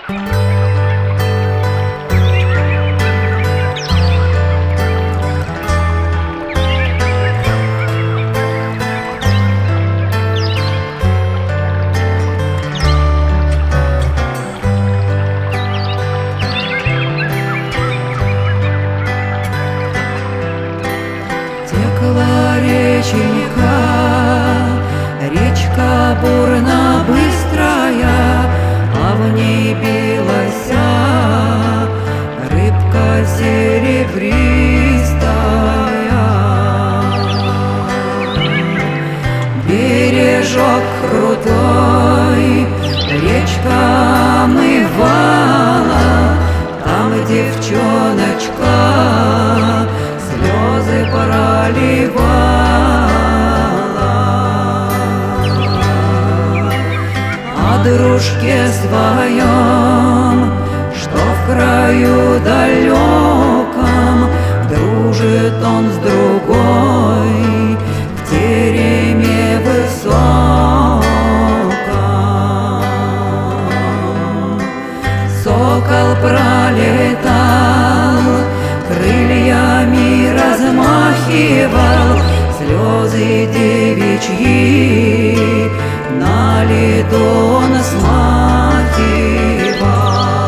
Текла реченька, речка бурно быстрая, а в ней билась рыбка серебристая. Бережок крутой речка омывала, там девчоночка слезы проливала. О дружке своем, что в краю далеком, дружит он с другой в тереме высоком. Сокол пролетал, крыльями размахивал, слезы девичьи на лету он смахивал.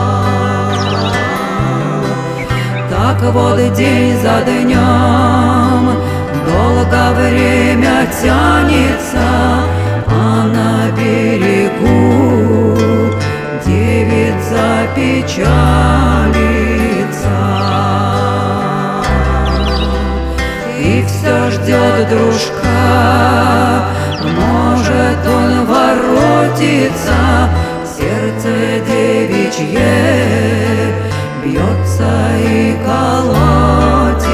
Так вот день за днем долго время тянется, а на берегу девица печалится. И все ждет дружка, может он воротится, сердце девичье бьется и колотится.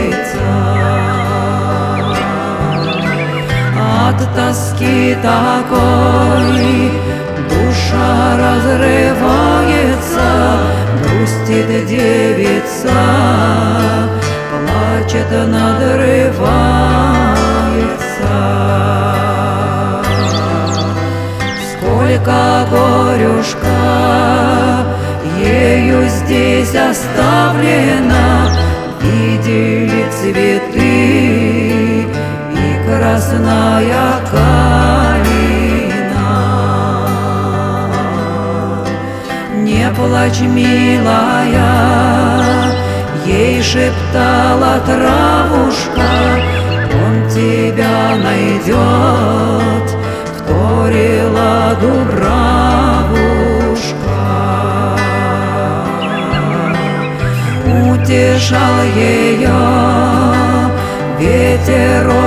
От тоски такой душа разрывается, грустит девица, плачет, надрывается. Сколько горюшка ею здесь оставлено, видели цветы и красная калина. Не плачь, милая, ей шептала травушка, он тебя найдет, вторила дубравушка. Утешал ее ветер